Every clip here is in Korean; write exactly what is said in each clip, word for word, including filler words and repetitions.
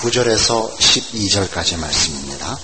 구 절에서 십이 절까지 말씀입니다.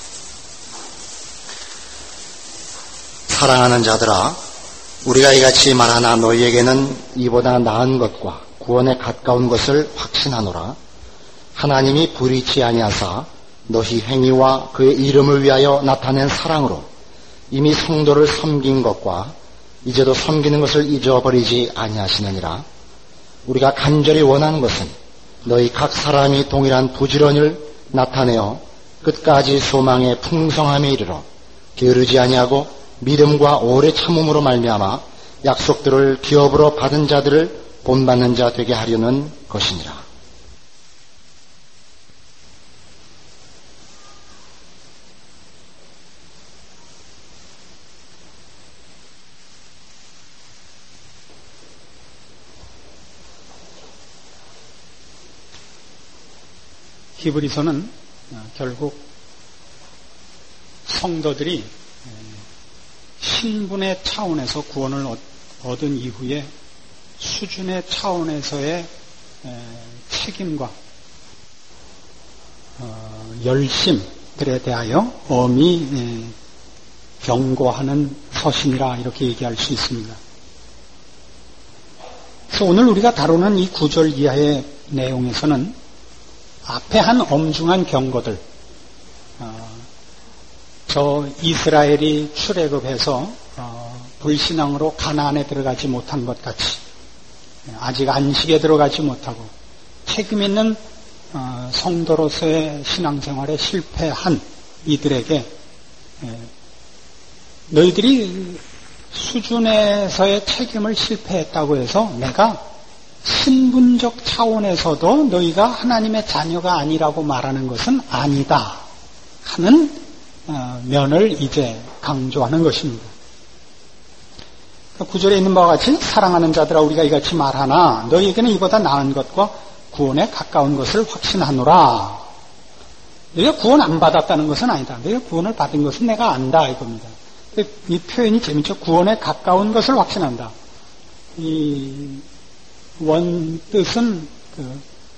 사랑하는 자들아, 우리가 이같이 말하나 너희에게는 이보다 나은 것과 구원에 가까운 것을 확신하노라. 하나님이 불의치 아니하사 너희 행위와 그의 이름을 위하여 나타낸 사랑으로 이미 성도를 섬긴 것과 이제도 섬기는 것을 잊어버리지 아니하시느니라. 우리가 간절히 원하는 것은 너희 각 사람이 동일한 부지런을 나타내어 끝까지 소망의 풍성함에 이르러 게으르지 아니하고 믿음과 오래 참음으로 말미암아 약속들을 기업으로 받은 자들을 본받는 자 되게 하려는 것이니라. 히브리서는 결국 성도들이 신분의 차원에서 구원을 얻은 이후에 수준의 차원에서의 책임과 열심들에 대하여 엄히 경고하는 서신이라 이렇게 얘기할 수 있습니다. 그래서 오늘 우리가 다루는 이 구 절 이하의 내용에서는 앞에 한 엄중한 경고들, 어, 저 이스라엘이 출애굽해서 어, 불신앙으로 가나안에 들어가지 못한 것 같이 아직 안식에 들어가지 못하고 책임 있는 어, 성도로서의 신앙생활에 실패한 이들에게 에, 너희들이 수준에서의 책임을 실패했다고 해서 내가 신분적 차원에서도 너희가 하나님의 자녀가 아니라고 말하는 것은 아니다 하는 면을 이제 강조하는 것입니다. 구절에 있는 바와 같이 사랑하는 자들아 우리가 이같이 말하나 너희에게는 이보다 나은 것과 구원에 가까운 것을 확신하노라. 너희가 구원 안 받았다는 것은 아니다. 너희가 구원을 받은 것은 내가 안다 이겁니다. 이 표현이 재밌죠. 구원에 가까운 것을 확신한다. 이 원 뜻은 그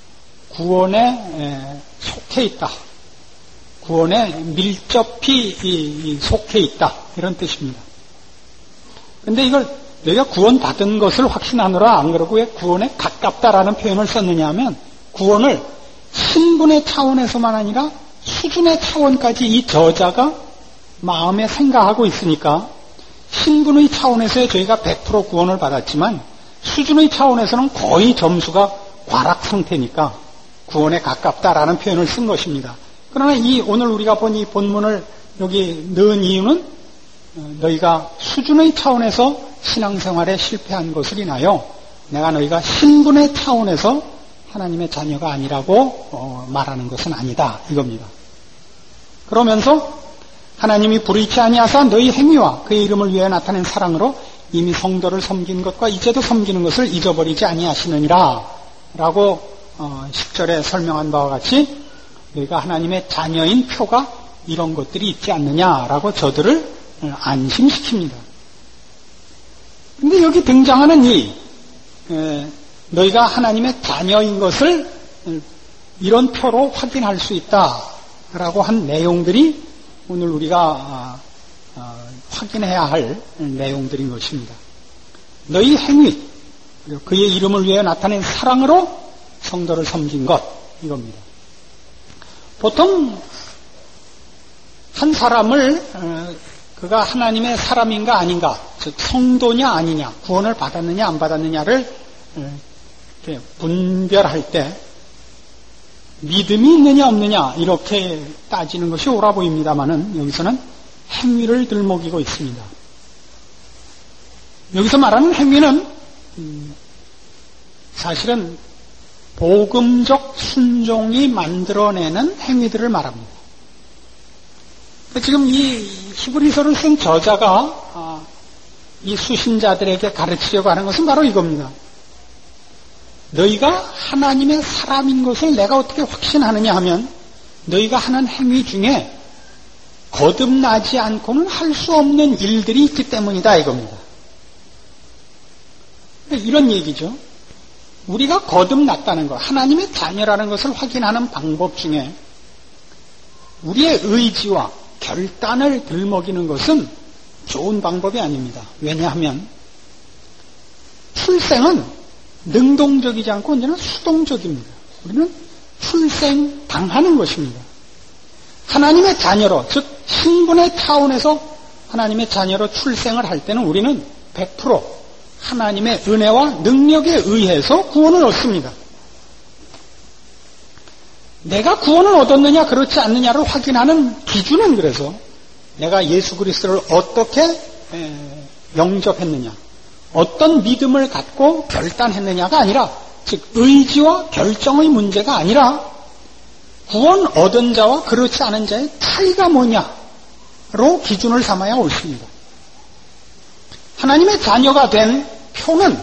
구원에 속해 있다. 구원에 밀접히 속해 있다. 이런 뜻입니다. 근데 이걸 내가 구원 받은 것을 확신하노라 안 그러고 왜 구원에 가깝다라는 표현을 썼느냐 하면 구원을 신분의 차원에서만 아니라 수준의 차원까지 이 저자가 마음에 생각하고 있으니까 신분의 차원에서의 저희가 백 퍼센트 구원을 받았지만 수준의 차원에서는 거의 점수가 과락 상태니까 구원에 가깝다라는 표현을 쓴 것입니다. 그러나 이 오늘 우리가 본 이 본문을 여기 넣은 이유는 너희가 수준의 차원에서 신앙생활에 실패한 것을 인하여 내가 너희가 신분의 차원에서 하나님의 자녀가 아니라고 말하는 것은 아니다 이겁니다. 그러면서 하나님이 불의치 아니하사 너희 행위와 그의 이름을 위해 나타낸 사랑으로 이미 성도를 섬긴 것과 이제도 섬기는 것을 잊어버리지 아니하시느니라 라고 십 절에 설명한 바와 같이 너희가 하나님의 자녀인 표가 이런 것들이 있지 않느냐라고 저들을 안심시킵니다. 그런데 여기 등장하는 이 너희가 하나님의 자녀인 것을 이런 표로 확인할 수 있다라고 한 내용들이 오늘 우리가 확인해야 할 내용들인 것입니다. 너희 행위 그리고 그의 이름을 위해 나타낸 사랑으로 성도를 섬긴 것 이겁니다. 보통 한 사람을 그가 하나님의 사람인가 아닌가 즉 성도냐 아니냐 구원을 받았느냐 안 받았느냐를 분별할 때 믿음이 있느냐 없느냐 이렇게 따지는 것이 옳아 보입니다마는 여기서는 행위를 들먹이고 있습니다. 여기서 말하는 행위는 사실은 복음적 순종이 만들어내는 행위들을 말합니다. 지금 이 히브리서를 쓴 저자가 이 수신자들에게 가르치려고 하는 것은 바로 이겁니다. 너희가 하나님의 사람인 것을 내가 어떻게 확신하느냐 하면 너희가 하는 행위 중에 거듭나지 않고는 할 수 없는 일들이 있기 때문이다 이겁니다. 이런 얘기죠. 우리가 거듭났다는 것, 하나님의 자녀라는 것을 확인하는 방법 중에 우리의 의지와 결단을 들먹이는 것은 좋은 방법이 아닙니다. 왜냐하면 출생은 능동적이지 않고 언제나 수동적입니다. 우리는 출생당하는 것입니다. 하나님의 자녀로, 즉 신분의 차원에서 하나님의 자녀로 출생을 할 때는 우리는 백 퍼센트 하나님의 은혜와 능력에 의해서 구원을 얻습니다. 내가 구원을 얻었느냐 그렇지 않느냐를 확인하는 기준은 그래서 내가 예수 그리스도를 어떻게 영접했느냐, 어떤 믿음을 갖고 결단했느냐가 아니라, 즉 의지와 결정의 문제가 아니라 구원 얻은 자와 그렇지 않은 자의 차이가 뭐냐로 기준을 삼아야 옳습니다. 하나님의 자녀가 된 표는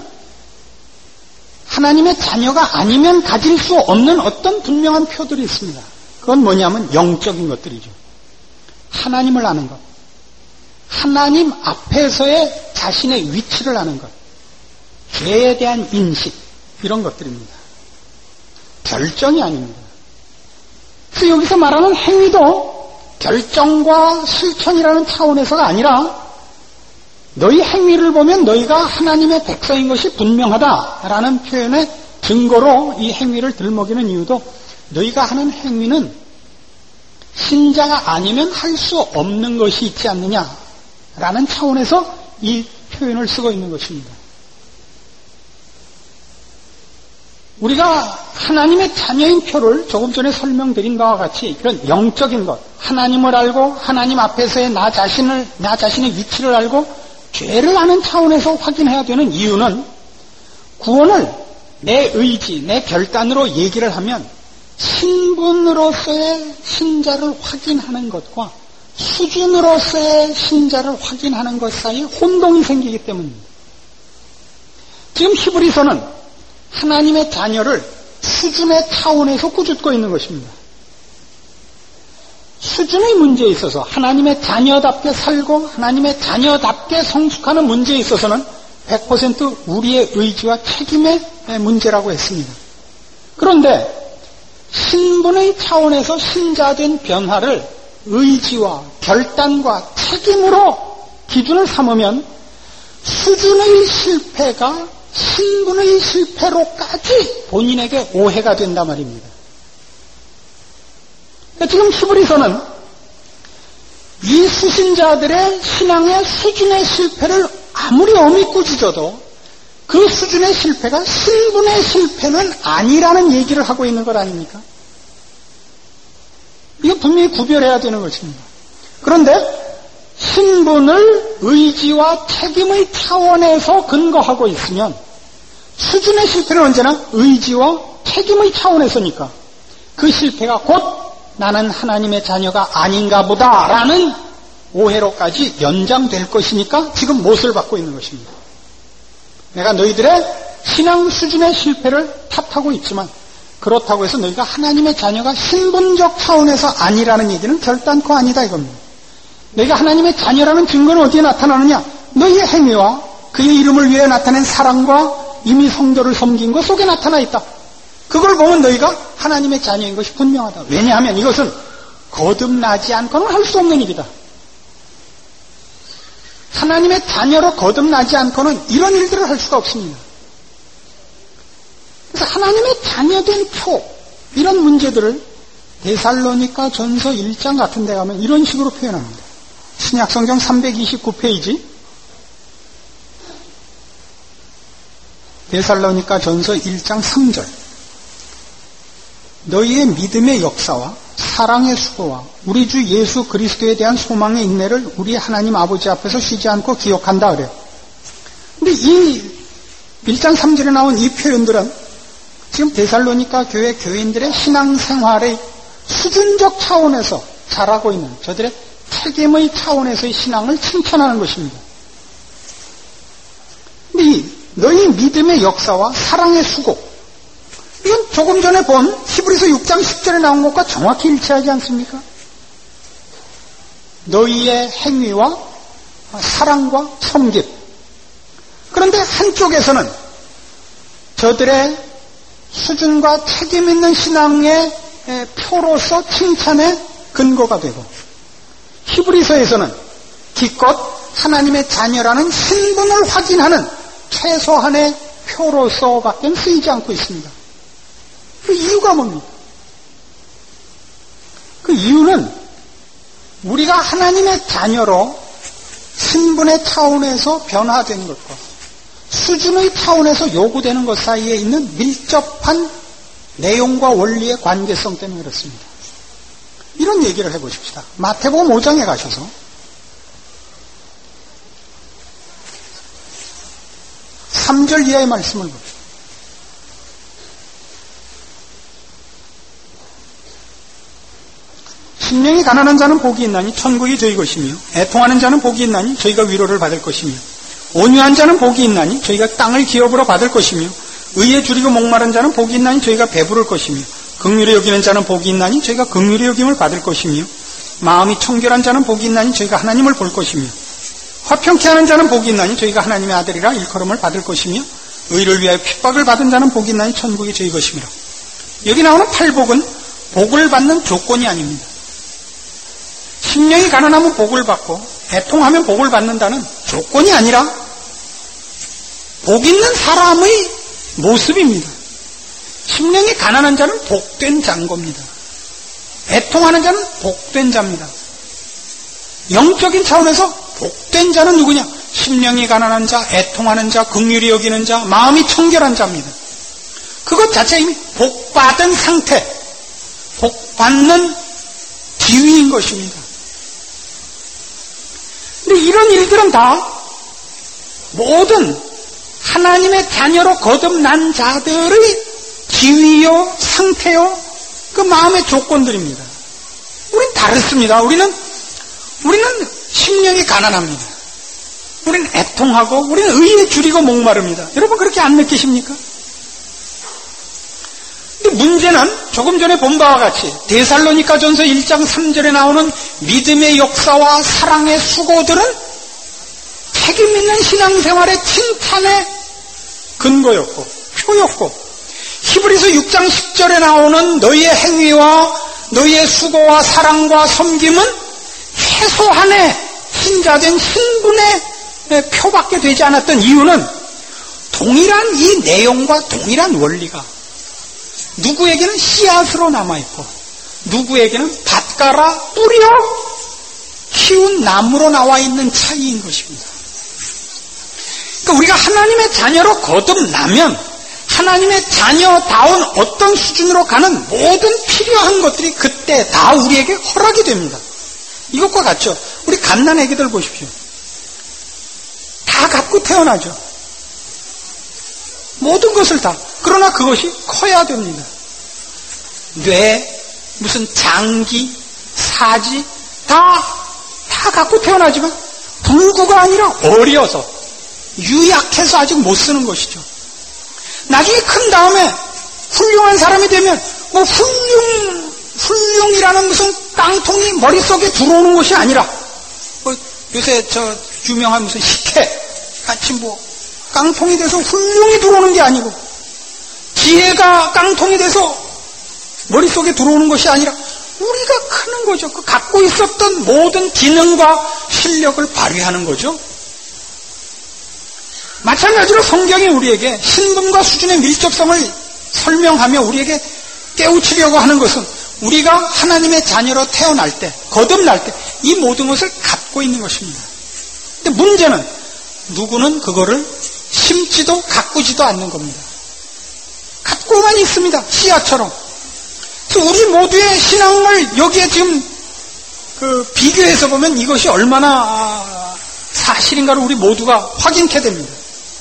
하나님의 자녀가 아니면 가질 수 없는 어떤 분명한 표들이 있습니다. 그건 뭐냐면 영적인 것들이죠. 하나님을 아는 것, 하나님 앞에서의 자신의 위치를 아는 것, 죄에 대한 인식, 이런 것들입니다. 결정이 아닙니다. 그래서 여기서 말하는 행위도 결정과 실천이라는 차원에서가 아니라 너희 행위를 보면 너희가 하나님의 백성인 것이 분명하다라는 표현의 증거로 이 행위를 들먹이는 이유도 너희가 하는 행위는 신자가 아니면 할 수 없는 것이 있지 않느냐라는 차원에서 이 표현을 쓰고 있는 것입니다. 우리가 하나님의 자녀인 표를 조금 전에 설명드린 바와 같이 이런 영적인 것, 하나님을 알고 하나님 앞에서의 나 자신을, 나 자신의 위치를 알고 죄를 아는 차원에서 확인해야 되는 이유는 구원을 내 의지, 내 결단으로 얘기를 하면 신분으로서의 신자를 확인하는 것과 수준으로서의 신자를 확인하는 것 사이에 혼동이 생기기 때문입니다. 지금 히브리서는 하나님의 자녀를 수준의 차원에서 꾸짖고 있는 것입니다. 수준의 문제에 있어서 하나님의 자녀답게 살고 하나님의 자녀답게 성숙하는 문제에 있어서는 백 퍼센트 우리의 의지와 책임의 문제라고 했습니다. 그런데 신분의 차원에서 신자된 변화를 의지와 결단과 책임으로 기준을 삼으면 수준의 실패가 신분의 실패로까지 본인에게 오해가 된단 말입니다. 지금 히브리서는 이 수신자들의 신앙의 수준의 실패를 아무리 엄히 꾸짖어도 그 수준의 실패가 신분의 실패는 아니라는 얘기를 하고 있는 것 아닙니까? 이거 분명히 구별해야 되는 것입니다. 그런데 신분을 의지와 책임의 차원에서 근거하고 있으면 수준의 실패는 언제나 의지와 책임의 차원에서니까 그 실패가 곧 나는 하나님의 자녀가 아닌가 보다라는 오해로까지 연장될 것이니까 지금 못을 받고 있는 것입니다. 내가 너희들의 신앙 수준의 실패를 탓하고 있지만 그렇다고 해서 너희가 하나님의 자녀가 신분적 차원에서 아니라는 얘기는 결단코 아니다 이겁니다. 너희가 하나님의 자녀라는 증거는 어디에 나타나느냐? 너희의 행위와 그의 이름을 위해 나타낸 사랑과 이미 성도를 섬긴 것 속에 나타나 있다. 그걸 보면 너희가 하나님의 자녀인 것이 분명하다. 왜냐하면 이것은 거듭나지 않고는 할 수 없는 일이다. 하나님의 자녀로 거듭나지 않고는 이런 일들을 할 수가 없습니다. 그래서 하나님의 자녀된 표, 이런 문제들을 데살로니가 전서 일 장 같은 데 가면 이런 식으로 표현합니다. 신약성경 삼백이십구 페이지 데살로니가 전서 일 장 삼 절 너희의 믿음의 역사와 사랑의 수고와 우리 주 예수 그리스도에 대한 소망의 인내를 우리 하나님 아버지 앞에서 쉬지 않고 기억한다 그래요. 근데 이 일 장 삼 절에 나온 이 표현들은 지금 데살로니가 교회 교인들의 신앙생활의 수준적 차원에서 자라고 있는 저들의 책임의 차원에서의 신앙을 칭찬하는 것입니다. 근데 이 너희 믿음의 역사와 사랑의 수고, 이건 조금 전에 본 히브리서 육 장 십 절에 나온 것과 정확히 일치하지 않습니까? 너희의 행위와 사랑과 섬김. 그런데 한쪽에서는 저들의 수준과 책임 있는 신앙의 표로서 칭찬의 근거가 되고, 히브리서에서는 기껏 하나님의 자녀라는 신분을 확인하는 최소한의 표로서밖에 쓰이지 않고 있습니다. 그 이유가 뭡니까? 그 이유는 우리가 하나님의 자녀로 신분의 차원에서 변화된 것과 수준의 차원에서 요구되는 것 사이에 있는 밀접한 내용과 원리의 관계성 때문에 그렇습니다. 이런 얘기를 해보십시다. 마태복음 오 장에 가셔서 삼 절 이하의 말씀을 봅시다. 심령이 가난한 자는 복이 있나니 천국이 저희 것이며, 애통하는 자는 복이 있나니 저희가 위로를 받을 것이며, 온유한 자는 복이 있나니 저희가 땅을 기업으로 받을 것이며, 의에 줄이고 목마른 자는 복이 있나니 저희가 배부를 것이며, 긍휼히 여기는 자는 복이 있나니 저희가 긍휼히 여김을 받을 것이며, 마음이 청결한 자는 복이 있나니 저희가 하나님을 볼 것이며, 화평케 하는 자는 복이 있나니 저희가 하나님의 아들이라 일컬음을 받을 것이며, 의를 위하여 핍박을 받은 자는 복이 있나니 천국이 저희 것이며. 여기 나오는 팔복은 복을 받는 조건이 아닙니다. 심령이 가난하면 복을 받고 애통하면 복을 받는다는 조건이 아니라 복 있는 사람의 모습입니다. 심령이 가난한 자는 복된 자인 겁니다. 애통하는 자는 복된 자입니다. 영적인 차원에서 복된 자는 누구냐? 심령이 가난한 자, 애통하는 자, 긍휼히 여기는 자, 마음이 청결한 자입니다. 그것 자체 이미 복받은 상태, 복받는 지위인 것입니다. 근데 이런 일들은 다 모든 하나님의 자녀로 거듭난 자들의 지위요, 상태요, 그 마음의 조건들입니다. 우린 다릅니다. 우리는, 우리는 심령이 가난합니다. 우리는 애통하고, 우리는 의에 줄이고 목마릅니다. 여러분 그렇게 안 느끼십니까? 근데 문제는 조금 전에 본 바와 같이 데살로니가 전서 일 장 삼 절에 나오는 믿음의 역사와 사랑의 수고들은 책임 있는 신앙생활의 칭찬의 근거였고 표였고, 히브리서 육 장 십 절에 나오는 너희의 행위와 너희의 수고와 사랑과 섬김은 최소한의 신자된 신분의 표밖에 되지 않았던 이유는 동일한 이 내용과 동일한 원리가 누구에게는 씨앗으로 남아있고 누구에게는 밭가라 뿌려 키운 나무로 나와 있는 차이인 것입니다. 그러니까 우리가 하나님의 자녀로 거듭나면 하나님의 자녀다운 어떤 수준으로 가는 모든 필요한 것들이 그때 다 우리에게 허락이 됩니다. 이것과 같죠. 우리 갓난 애기들 보십시오. 다 갖고 태어나죠. 모든 것을 다. 그러나 그것이 커야 됩니다. 뇌, 무슨 장기, 사지 다, 다 갖고 태어나지만 불구가 아니라 어려서 유약해서 아직 못 쓰는 것이죠. 나중에 큰 다음에 훌륭한 사람이 되면 뭐 훌륭, 훌륭이라는 무슨 깡통이 머릿속에 들어오는 것이 아니라 뭐 요새 저 유명한 무슨 식혜 같이 뭐 깡통이 돼서 훌륭히 들어오는 게 아니고 지혜가 깡통이 돼서 머릿속에 들어오는 것이 아니라 우리가 크는 거죠. 그 갖고 있었던 모든 기능과 실력을 발휘하는 거죠. 마찬가지로 성경이 우리에게 신분과 수준의 밀접성을 설명하며 우리에게 깨우치려고 하는 것은 우리가 하나님의 자녀로 태어날 때, 거듭날 때 이 모든 것을 갖고 있는 것입니다. 근데 문제는 누구는 그거를 심지도 가꾸지도 않는 겁니다. 갖고만 있습니다. 씨앗처럼. 그래서 우리 모두의 신앙을 여기에 지금 그 비교해서 보면 이것이 얼마나 사실인가를 우리 모두가 확인케 됩니다.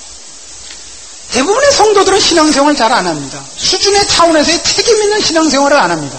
대부분의 성도들은 신앙생활 잘 안 합니다. 수준의 차원에서의 책임 있는 신앙생활을 안 합니다.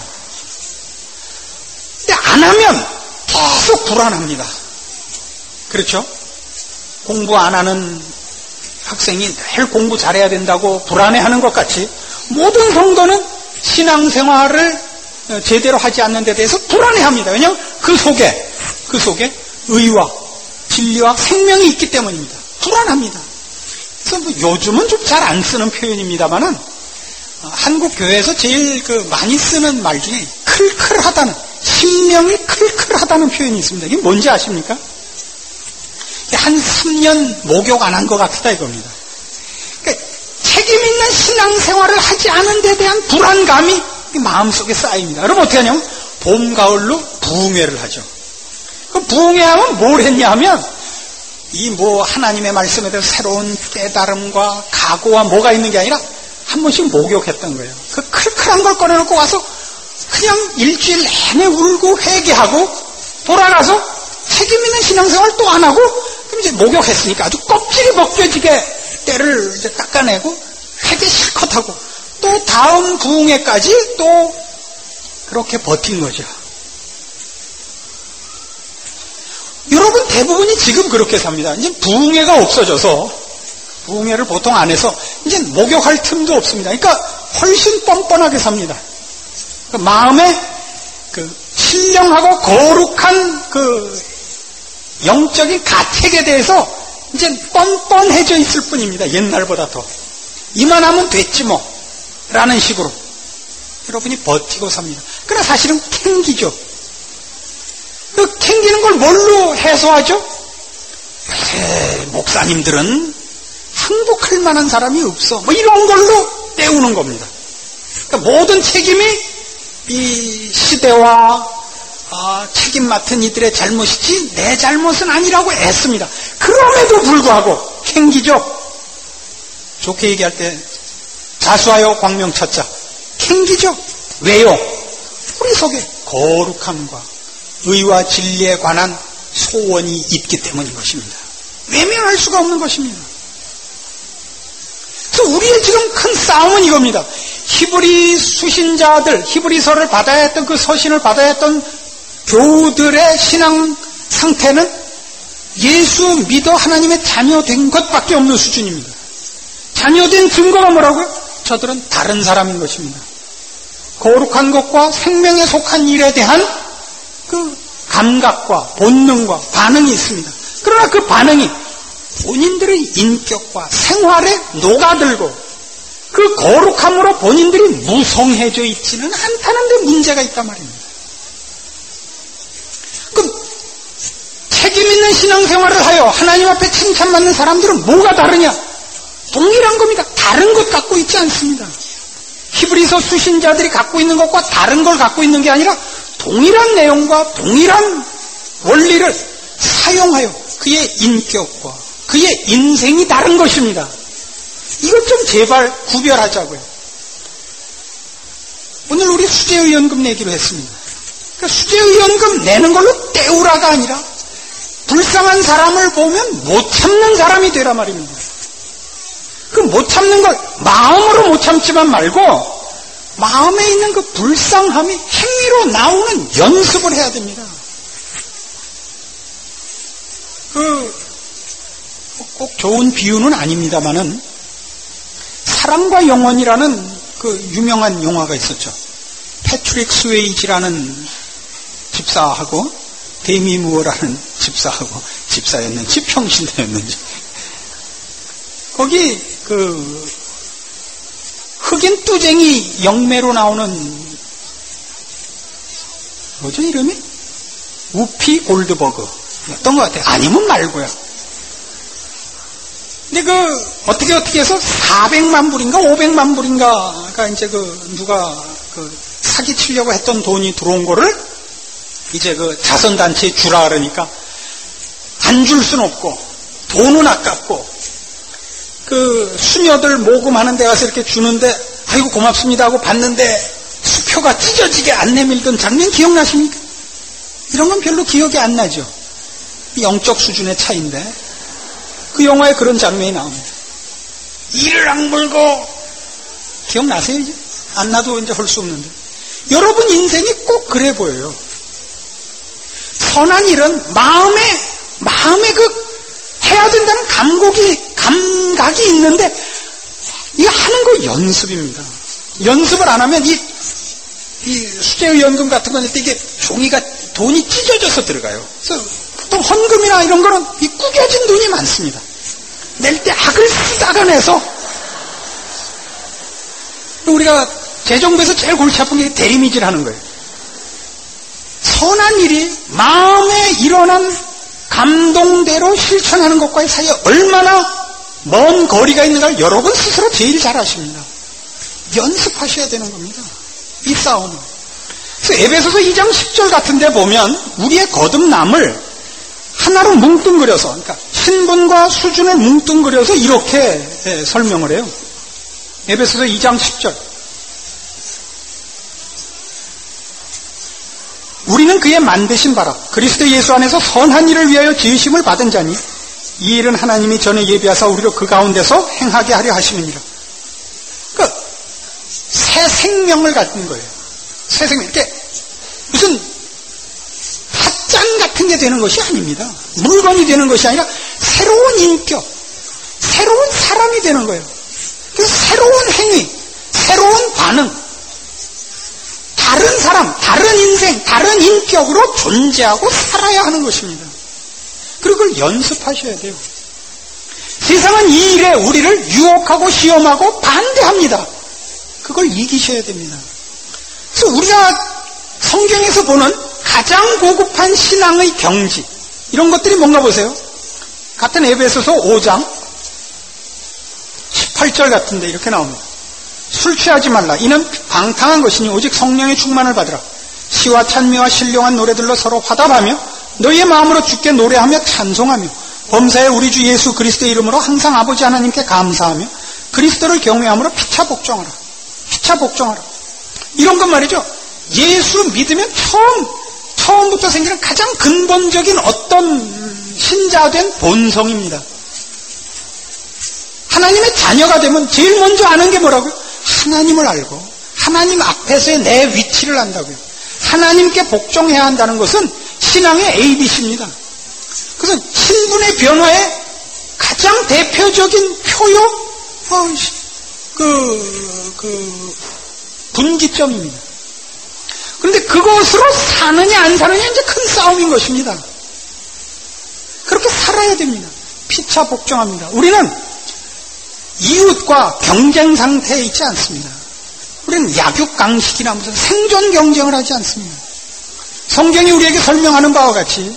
근데 안 하면 계속 불안합니다. 그렇죠? 공부 안 하는 학생이 늘 공부 잘해야 된다고 불안해하는 것 같이 모든 성도는 신앙생활을 제대로 하지 않는 데 대해서 불안해합니다. 왜냐하면 그 속에 그 속에 의와 진리와 생명이 있기 때문입니다. 불안합니다. 그래서 뭐 요즘은 좀 잘 안 쓰는 표현입니다만은 한국 교회에서 제일 그 많이 쓰는 말 중에 클클하다는, 심령이 클클하다는 표현이 있습니다. 이게 뭔지 아십니까? 한 삼 년 목욕 안 한 것 같다 이겁니다. 그러니까 책임 있는 신앙생활을 하지 않은 데 대한 불안감이 마음속에 쌓입니다. 그럼 어떻게 하냐면 봄, 가을로 부흥회를 하죠. 그 부흥회하면 뭘 했냐 하면 이 뭐 하나님의 말씀에 대해서 새로운 깨달음과 각오와 뭐가 있는 게 아니라 한 번씩 목욕했던 거예요. 그 클클한 걸 꺼내놓고 와서 그냥 일주일 내내 울고 회개하고 돌아가서 책임 있는 신앙생활 또 안 하고 그럼 이제 목욕했으니까 아주 껍질이 벗겨지게 때를 이제 닦아내고 회개 실컷 하고 또 다음 부흥회까지 또 그렇게 버틴 거죠. 여러분 대부분이 지금 그렇게 삽니다. 이제 부흥회가 없어져서 부흥회를 보통 안 해서 이제 목욕할 틈도 없습니다. 그러니까 훨씬 뻔뻔하게 삽니다. 그 마음에 그 신령하고 거룩한 그 영적인 가책에 대해서 이제 뻔뻔해져 있을 뿐입니다. 옛날보다 더. 이만하면 됐지 뭐 라는 식으로 여러분이 버티고 삽니다. 그러나 사실은 캥기죠. 그 캥기는 걸 뭘로 해소하죠? 에이, 목사님들은 항복할 만한 사람이 없어. 뭐 이런 걸로 때우는 겁니다. 그러니까 모든 책임이 이 시대와 아, 책임 맡은 이들의 잘못이지 내 잘못은 아니라고 애씁니다. 그럼에도 불구하고 캥기죠. 좋게 얘기할 때 자수하여 광명찾자. 캥기죠. 왜요? 우리 속에 거룩함과 의와 진리에 관한 소원이 있기 때문인 것입니다. 외면할 수가 없는 것입니다. 그래서 우리의 지금 큰 싸움은 이겁니다. 히브리 수신자들, 히브리서를 받아야 했던 그 서신을 받아야 했던 교우들의 신앙 상태는 예수 믿어 하나님의 자녀된 것밖에 없는 수준입니다. 자녀된 증거가 뭐라고요? 저들은 다른 사람인 것입니다. 거룩한 것과 생명에 속한 일에 대한 그 감각과 본능과 반응이 있습니다. 그러나 그 반응이 본인들의 인격과 생활에 녹아들고 그 거룩함으로 본인들이 무성해져 있지는 않다는 데 문제가 있단 말입니다. 그 책임 있는 신앙생활을 하여 하나님 앞에 칭찬받는 사람들은 뭐가 다르냐? 동일한 겁니다. 다른 것 갖고 있지 않습니다. 히브리서 수신자들이 갖고 있는 것과 다른 걸 갖고 있는 게 아니라 동일한 내용과 동일한 원리를 사용하여 그의 인격과 그의 인생이 다른 것입니다. 이것 좀 제발 구별하자고요. 오늘 우리 수재의연금 내기로 했습니다. 그러니까 수재의연금 내는 걸로 때우라가 아니라 불쌍한 사람을 보면 못 참는 사람이 되라 말입니다. 그 못 참는 걸 마음으로 못 참지만 말고 마음에 있는 그 불쌍함이 행위로 나오는 연습을 해야 됩니다. 그 꼭 좋은 비유는 아닙니다만은 사랑과 영원이라는 그 유명한 영화가 있었죠. 패트릭 스웨이지라는 집사하고 데미 무어라는 집사하고 집사였는지 평신도였는지 거기 그 흑인 뚜쟁이 영매로 나오는 뭐죠 이름이? 우피 골드버그 였던 것 같아요. 아니면 말고요. 근데 그 어떻게 어떻게 해서 사백만 불인가 오백만 불인가가 이제 그 누가 그 사기 치려고 했던 돈이 들어온 거를 이제 그 자선단체에 주라 그러니까 안 줄 순 없고 돈은 아깝고 그 수녀들 모금하는 데 가서 이렇게 주는데 아이고 고맙습니다 하고 받는데 수표가 찢어지게 안 내밀던 장면 기억나십니까? 이런 건 별로 기억이 안 나죠. 영적 수준의 차이인데 그 영화에 그런 장면이 나옵니다. 이를 악물고 기억나세요 이제? 안 나도 이제 할 수 없는데 여러분 인생이 꼭 그래 보여요. 선한 일은 마음에 마음에 그 해야 된다는 감각이 감각이 있는데 이거 하는 거 연습입니다. 연습을 안 하면 이, 이 수재의연금 같은 건 이게 종이가 돈이 찢어져서 들어가요. 그래서 보통 헌금이나 이런 거는 이 구겨진 돈이 많습니다. 낼 때 악을 싹아내서 우리가 재정부에서 제일 골치 아픈 게 대리미질 하는 거예요. 선한 일이 마음에 일어난 감동대로 실천하는 것과의 사이에 얼마나 먼 거리가 있는가를 여러분 스스로 제일 잘 아십니다. 연습하셔야 되는 겁니다. 이 싸움은. 그래서 에베소서 이 장 십 절 같은 데 보면 우리의 거듭남을 하나로 뭉뚱그려서, 그러니까 신분과 수준을 뭉뚱그려서 이렇게 설명을 해요. 에베소서 이 장 십 절. 우리는 그의 만드신 바라 그리스도 예수 안에서 선한 일을 위하여 지으심을 받은 자니 이 일은 하나님이 전에 예비하사 우리로 그 가운데서 행하게 하려 하심이니라. 그러니까 새 생명을 갖는 거예요. 새 생명. 이렇게 무슨 팥잔 같은 게 되는 것이 아닙니다. 물건이 되는 것이 아니라 새로운 인격, 새로운 사람이 되는 거예요. 그래서 새로운 행위, 새로운 반응, 다른 사람, 다른 인생, 다른 인격으로 존재하고 살아야 하는 것입니다. 그리고 그걸 연습하셔야 돼요. 세상은 이 일에 우리를 유혹하고 시험하고 반대합니다. 그걸 이기셔야 됩니다. 그래서 우리가 성경에서 보는 가장 고급한 신앙의 경지, 이런 것들이 뭔가 보세요. 같은 에베소서 오 장 십팔 절 같은데 이렇게 나옵니다. 술 취하지 말라. 이는 방탕한 것이니 오직 성령의 충만을 받으라. 시와 찬미와 신령한 노래들로 서로 화답하며 너희의 마음으로 주께 노래하며 찬송하며 범사에 우리 주 예수 그리스도의 이름으로 항상 아버지 하나님께 감사하며 그리스도를 경외함으로 피차 복종하라. 피차 복종하라. 이런 것 말이죠. 예수 믿으면 처음, 처음부터 생기는 가장 근본적인 어떤 신자된 본성입니다. 하나님의 자녀가 되면 제일 먼저 아는 게 뭐라고요? 하나님을 알고 하나님 앞에서의 내 위치를 안다고요. 하나님께 복종해야 한다는 것은 신앙의 에이비씨입니다. 그래서 신분의 변화의 가장 대표적인 표요, 어, 그, 그, 분기점입니다. 그런데 그것으로 사느냐 안 사느냐 이제 큰 싸움인 것입니다. 그렇게 살아야 됩니다. 피차 복종합니다. 우리는 이웃과 경쟁 상태에 있지 않습니다. 우리는 약육강식이나 무슨 생존 경쟁을 하지 않습니다. 성경이 우리에게 설명하는 바와 같이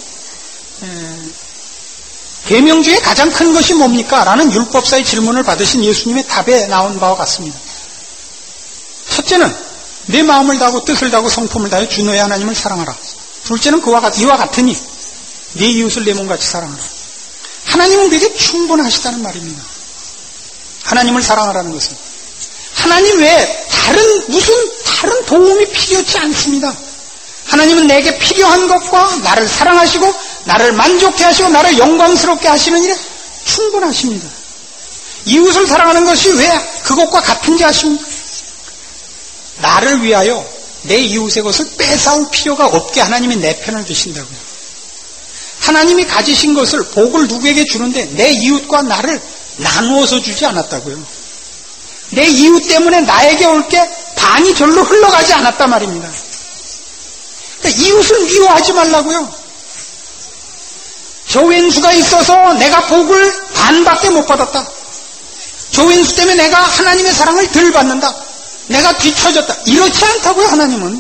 계명 중에 가장 큰 것이 뭡니까? 라는 율법사의 질문을 받으신 예수님의 답에 나온 바와 같습니다. 첫째는 내 마음을 다하고 뜻을 다하고 성품을 다하여 주 너의 하나님을 사랑하라. 둘째는 그와 같, 이와 같으니 내 이웃을 내 몸같이 사랑하라. 하나님은 우리에게 충분하시다는 말입니다. 하나님을 사랑하라는 것은 하나님 외에 다른 무슨 다른 도움이 필요치 않습니다. 하나님은 내게 필요한 것과 나를 사랑하시고 나를 만족해 하시고 나를 영광스럽게 하시는 일에 충분하십니다. 이웃을 사랑하는 것이 왜 그것과 같은지 아십니까? 나를 위하여 내 이웃의 것을 뺏어올 필요가 없게 하나님이 내 편을 드신다고요. 하나님이 가지신 것을 복을 누구에게 주는데 내 이웃과 나를 나누어서 주지 않았다고요. 내 이웃 때문에 나에게 올 게 반이 절로 흘러가지 않았단 말입니다. 그러니까 이웃을 미워하지 말라고요. 조회수가 있어서 내가 복을 반밖에 못 받았다. 조회수 때문에 내가 하나님의 사랑을 덜 받는다. 내가 뒤처졌다. 이렇지 않다고요, 하나님은.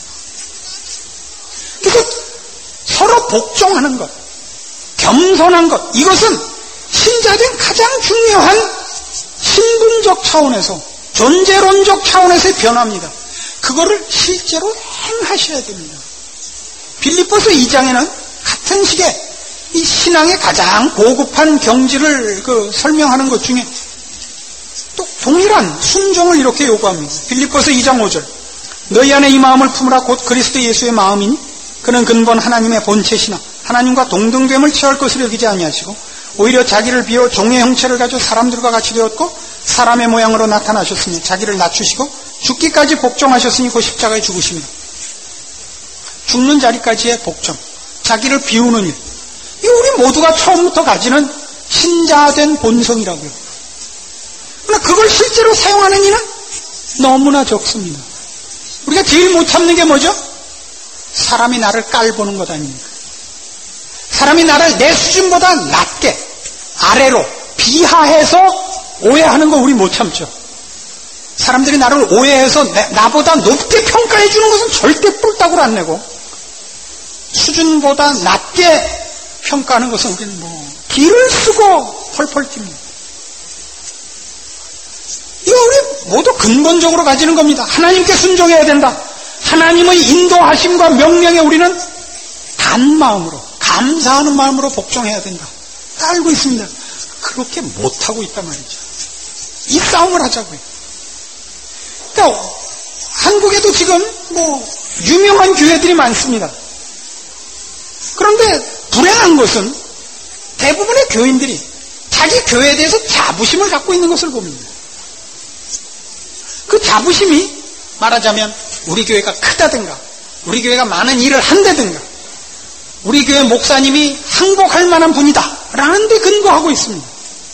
그래서 서로 복종하는 것, 겸손한 것, 이것은 신자된 가장 중요한 신분적 차원에서, 존재론적 차원에서의 변화입니다. 그거를 실제로 행하셔야 됩니다. 빌립보서 이 장에는 같은 식의 이 신앙의 가장 고급한 경지를 그 설명하는 것 중에 또 동일한 순종을 이렇게 요구합니다. 빌립보서 이 장 오 절. 너희 안에 이 마음을 품으라. 곧 그리스도 예수의 마음이니 그는 근본 하나님의 본체시나 하나님과 동등됨을 취할 것을 여기지 아니하시고 오히려 자기를 비워 종의 형체를 가지고 사람들과 같이 되었고 사람의 모양으로 나타나셨으니 자기를 낮추시고 죽기까지 복종하셨으니 그 십자가에 죽으십니다. 죽는 자리까지의 복종, 자기를 비우는 일, 이 우리 모두가 처음부터 가지는 신자된 본성이라고요. 그러나 그걸 실제로 사용하는 이는 너무나 적습니다. 우리가 제일 못 참는 게 뭐죠? 사람이 나를 깔보는 것 아닙니까? 사람이 나를 내 수준보다 낮게, 아래로, 비하해서 오해하는 거 우리 못 참죠. 사람들이 나를 오해해서 내, 나보다 높게 평가해 주는 것은 절대 뿔딱으로 안 내고, 수준보다 낮게 평가하는 것은 우리는 뭐 기를 쓰고 펄펄 뜁니다. 이거 우리 모두 근본적으로 가지는 겁니다. 하나님께 순종해야 된다. 하나님의 인도하심과 명령에 우리는 단 마음으로, 감사하는 마음으로 복종해야 된다. 다 알고 있습니다. 그렇게 못하고 있단 말이죠. 이 싸움을 하자고요. 그러니까 한국에도 지금 뭐 유명한 교회들이 많습니다. 그런데 불행한 것은 대부분의 교인들이 자기 교회에 대해서 자부심을 갖고 있는 것을 봅니다. 그 자부심이 말하자면 우리 교회가 크다든가, 우리 교회가 많은 일을 한다든가, 우리 교회 목사님이 항복할 만한 분이다 라는 데 근거하고 있습니다.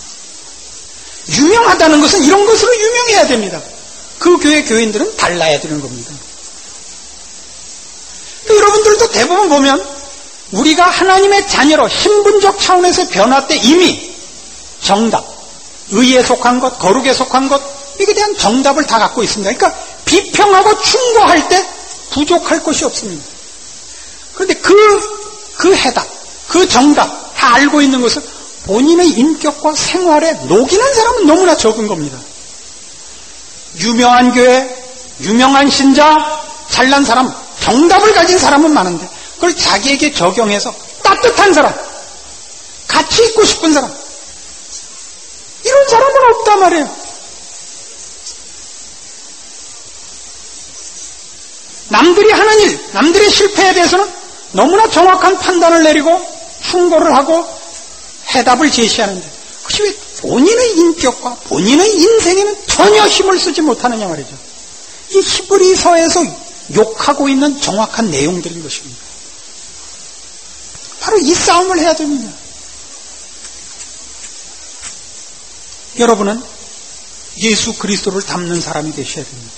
유명하다는 것은 이런 것으로 유명해야 됩니다. 그 교회 교인들은 달라야 되는 겁니다. 여러분들도 대부분 보면 우리가 하나님의 자녀로 신분적 차원에서 변화 때 이미 정답, 의에 속한 것, 거룩에 속한 것, 이에 대한 정답을 다 갖고 있습니다. 그러니까 비평하고 충고할 때 부족할 것이 없습니다. 그런데 그, 그 해답, 그 정답 다 알고 있는 것은 본인의 인격과 생활에 녹이는 사람은 너무나 적은 겁니다. 유명한 교회, 유명한 신자, 잘난 사람, 정답을 가진 사람은 많은데 그걸 자기에게 적용해서 따뜻한 사람, 같이 있고 싶은 사람, 이런 사람은 없단 말이에요. 남들이 하는 일, 남들의 실패에 대해서는 너무나 정확한 판단을 내리고 충고를 하고 해답을 제시하는데 그것이 왜 본인의 인격과 본인의 인생에는 전혀 힘을 쓰지 못하느냐 말이죠. 이 히브리서에서 욕하고 있는 정확한 내용들인 것입니다. 바로 이 싸움을 해야 됩니다. 여러분은 예수 그리스도를 닮는 사람이 되셔야 됩니다.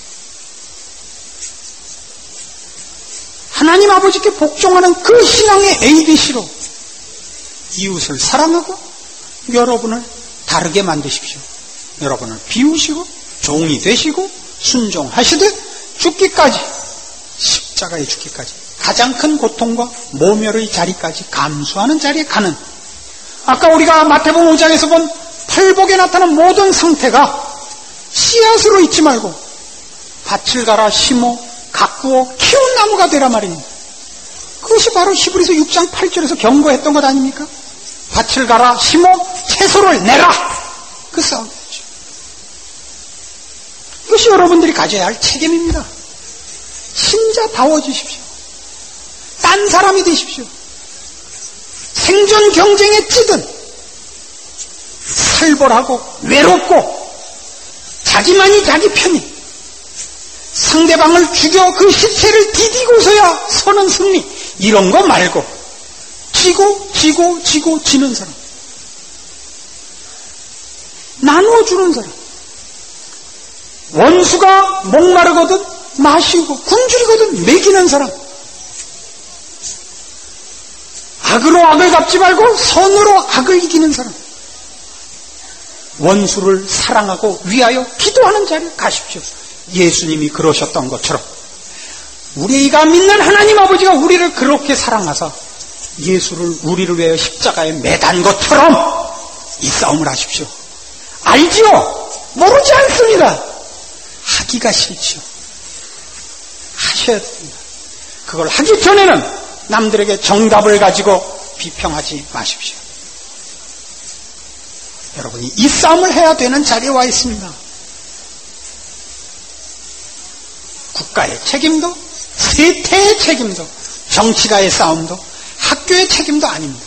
하나님 아버지께 복종하는 그 신앙의 에이비씨로 이웃을 사랑하고 여러분을 다르게 만드십시오. 여러분을 비우시고 종이 되시고 순종하시듯 죽기까지, 십자가에 죽기까지, 가장 큰 고통과 모멸의 자리까지 감수하는 자리에 가는, 아까 우리가 마태복음 오 장에서 본 팔복에 나타난 모든 상태가 씨앗으로 있지 말고 밭을 갈아 심어 가꾸어 키운 나무가 되라 말입니다. 그것이 바로 히브리서 육 장 팔 절에서 경고했던 것 아닙니까? 밭을 갈아 심어 채소를 내라. 그 싸움이죠. 이것이 여러분들이 가져야 할 책임입니다. 신자다워지십시오. 딴 사람이 되십시오. 생존 경쟁에 찌든 살벌하고 외롭고 자기만이 자기 편이 상대방을 죽여 그 시체를 디디고서야 서는 승리, 이런 거 말고 지고 지고 지고 지는 사람, 나누어주는 사람, 원수가 목마르거든 마시고 굶주리거든 먹이는 사람, 악으로 악을 갚지 말고 선으로 악을 이기는 사람, 원수를 사랑하고 위하여 기도하는 자리에 가십시오. 예수님이 그러셨던 것처럼 우리가 믿는 하나님 아버지가 우리를 그렇게 사랑하사 예수를 우리를 위하여 십자가에 매단 것처럼 이 싸움을 하십시오. 알지요? 모르지 않습니다. 하기가 싫지요. 하셔야 됩니다. 그걸 하기 전에는 남들에게 정답을 가지고 비평하지 마십시오. 여러분이 이 싸움을 해야 되는 자리에 와 있습니다. 국가의 책임도, 세태의 책임도, 정치가의 싸움도, 학교의 책임도 아닙니다.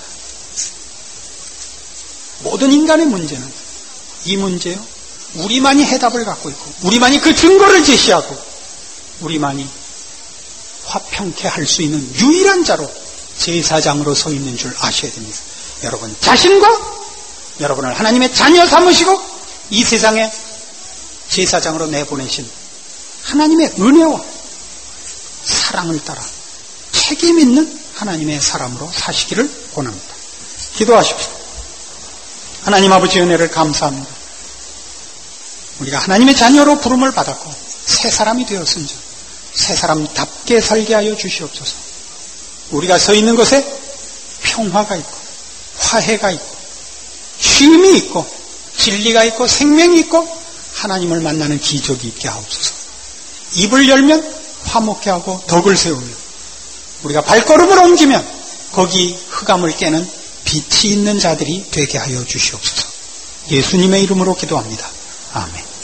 모든 인간의 문제는 이 문제요, 우리만이 해답을 갖고 있고 우리만이 그 증거를 제시하고 우리만이 화평케 할 수 있는 유일한 자로 제사장으로 서 있는 줄 아셔야 됩니다. 여러분 자신과 여러분을 하나님의 자녀 삼으시고 이 세상에 제사장으로 내보내신 하나님의 은혜와 사랑을 따라 책임 있는 하나님의 사람으로 사시기를 권합니다. 기도하십시오. 하나님 아버지 은혜를 감사합니다. 우리가 하나님의 자녀로 부름을 받았고 새 사람이 되었은즉 새 사람답게 살게 하여 주시옵소서. 우리가 서 있는 곳에 평화가 있고 화해가 있고 쉼이 있고 진리가 있고 생명이 있고 하나님을 만나는 기적이 있게 하옵소서. 입을 열면 화목케 하고 덕을 세우며 우리가 발걸음을 옮기면 거기 흑암을 깨는 빛이 있는 자들이 되게 하여 주시옵소서. 예수님의 이름으로 기도합니다. 아멘.